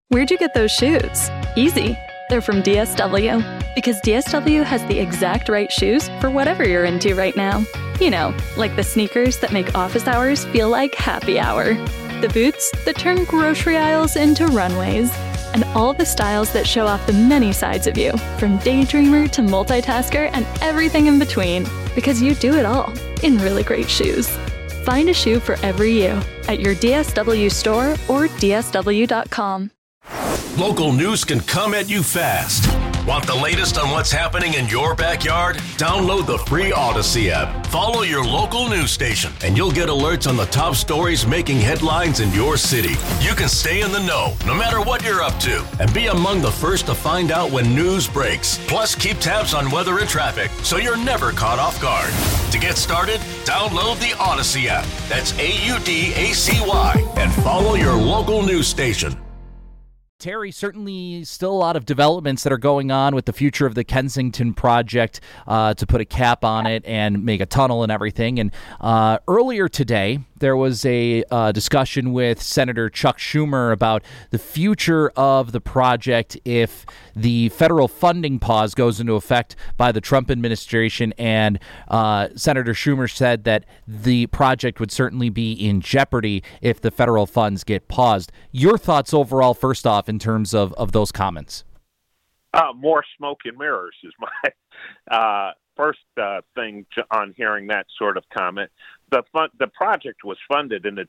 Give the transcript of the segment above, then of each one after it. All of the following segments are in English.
Where'd you get those shoes? Easy. They're from DSW. Because DSW has the exact right shoes for whatever you're into right now. You know, like the sneakers that make office hours feel like happy hour. The boots that turn grocery aisles into runways. And all the styles that show off the many sides of you, from daydreamer to multitasker and everything in between. Because you do it all in really great shoes. Find a shoe for every you at your DSW store or DSW.com. Local news can come at you fast. Want the latest on what's happening in your backyard? Download the free Odyssey app. Follow your local news station, and you'll get alerts on the top stories making headlines in your city. You can stay in the know, no matter what you're up to, and be among the first to find out when news breaks. Plus, keep tabs on weather and traffic, so you're never caught off guard. To get started, download the Odyssey app. That's AUDACY, and follow your local news station. Terry, certainly still a lot of developments that are going on with the future of the Kensington project to put a cap on it and make a tunnel and everything. And earlier today, there was a discussion with Senator Chuck Schumer about the future of the project if the federal funding pause goes into effect by the Trump administration. And Senator Schumer said that the project would certainly be in jeopardy if the federal funds get paused. Your thoughts overall, first off, in terms of those comments? More smoke and mirrors is my first thing on hearing that sort of comment. The project was funded in the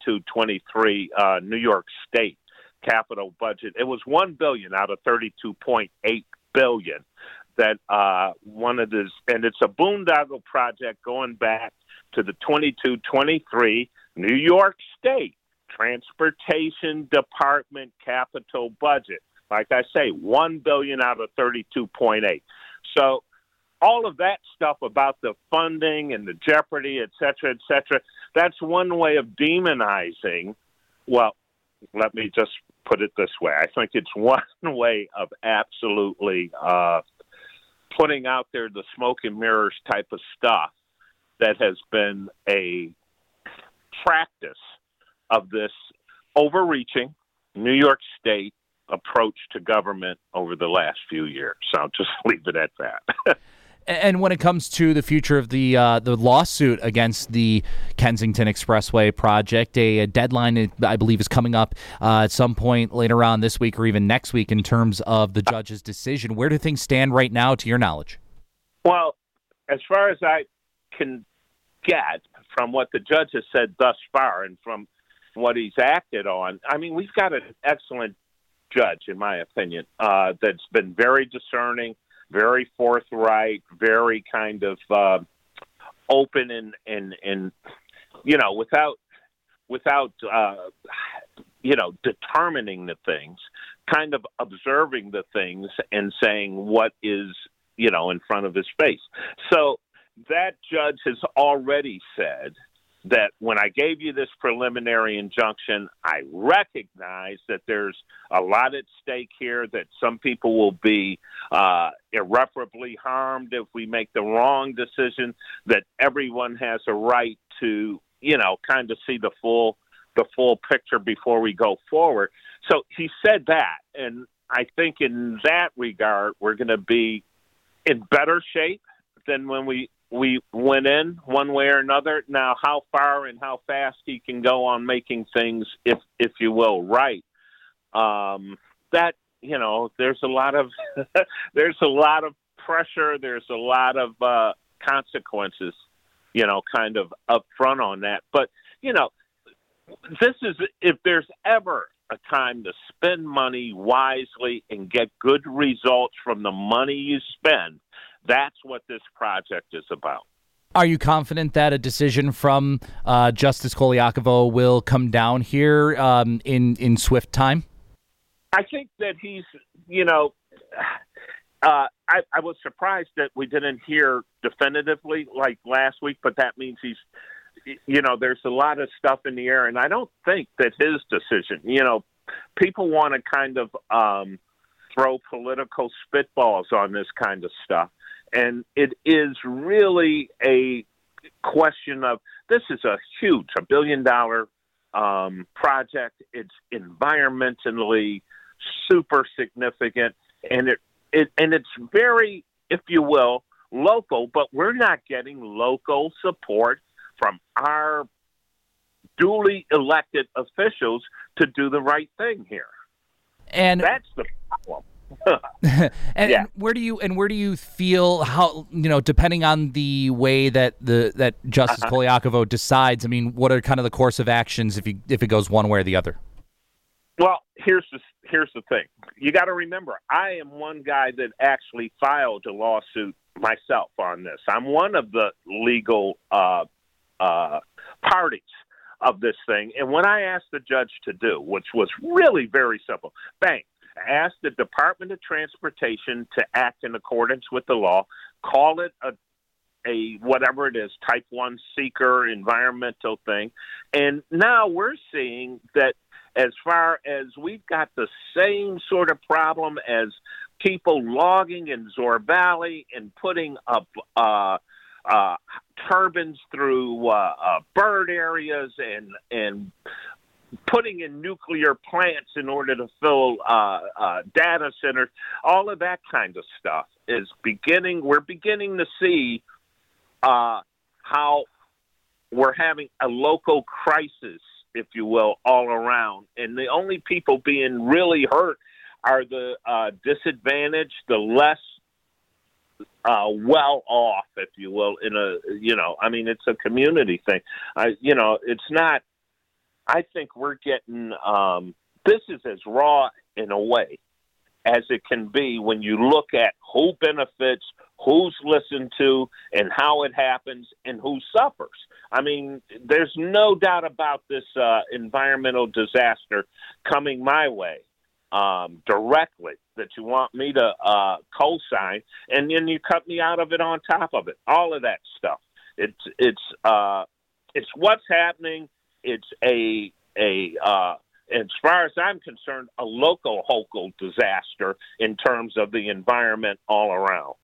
22-23 New York State capital budget. It was $1 billion out of $32.8 billion that and it's a boondoggle project going back to the 22-23 New York State Transportation Department capital budget. Like I say, $1 billion out of $32.8. So all of that stuff about the funding and the jeopardy, et cetera, that's one way of demonizing. Well, let me just put it this way. I think it's one way of absolutely putting out there the smoke and mirrors type of stuff that has been a practice of this overreaching New York State approach to government over the last few years. So I'll just leave it at that. And when it comes to the future of the lawsuit against the Kensington Expressway project, a deadline, I believe, is coming up at some point later on this week or even next week in terms of the judge's decision. Where do things stand right now, to your knowledge? Well, as far as I can get from what the judge has said thus far and from what he's acted on, I mean, we've got an excellent judge, in my opinion, that's been very discerning, very forthright, very kind of open and you know, without determining the things, kind of observing the things and saying what is, in front of his face. So that judge has already said that when I gave you this preliminary injunction, I recognize that there's a lot at stake here, that some people will be irreparably harmed if we make the wrong decision, that everyone has a right to, kind of see the full picture before we go forward. So he said that, and I think in that regard, we're going to be in better shape than when we went in one way or another. Now, how far and how fast he can go on making things, if you will, right. That, there's a lot of, there's a lot of pressure. There's a lot of consequences, kind of up front on that. But, this is, if there's ever a time to spend money wisely and get good results from the money you spend, that's what this project is about. Are you confident that a decision from Justice Koliakovo will come down here in swift time? I think that he's, I was surprised that we didn't hear definitively like last week, but that means he's, there's a lot of stuff in the air, and I don't think that his decision, people want to kind of throw political spitballs on this kind of stuff. And it is really a question of, this is a $1 billion project. It's environmentally super significant, and it's very, if you will, local, but we're not getting local support from our duly elected officials to do the right thing here. And that's the problem. and where do you feel, how, depending on the way that that Justice Koliakovo decides, I mean, what are kind of the course of actions if it goes one way or the other? Well, here's the thing. You got to remember, I am one guy that actually filed a lawsuit myself on this. I'm one of the legal parties of this thing. And what I asked the judge to do, which was really very simple, asked the Department of Transportation to act in accordance with the law, call it a whatever it is, type 1 seeker environmental thing. And now we're seeing that as far as we've got the same sort of problem as people logging in Zoar Valley and putting up turbines through bird areas and putting in nuclear plants in order to fill data centers, all of that kind of stuff is we're beginning to see how we're having a local crisis, if you will, all around. And the only people being really hurt are the disadvantaged, the less well off, if you will, it's a community thing. It's not, I think we're getting, this is as raw in a way as it can be when you look at who benefits, who's listened to, and how it happens, and who suffers. I mean, there's no doubt about this environmental disaster coming my way directly that you want me to co-sign, and then you cut me out of it on top of it. All of that stuff. It's what's happening. It's as far as I'm concerned, a local disaster in terms of the environment all around.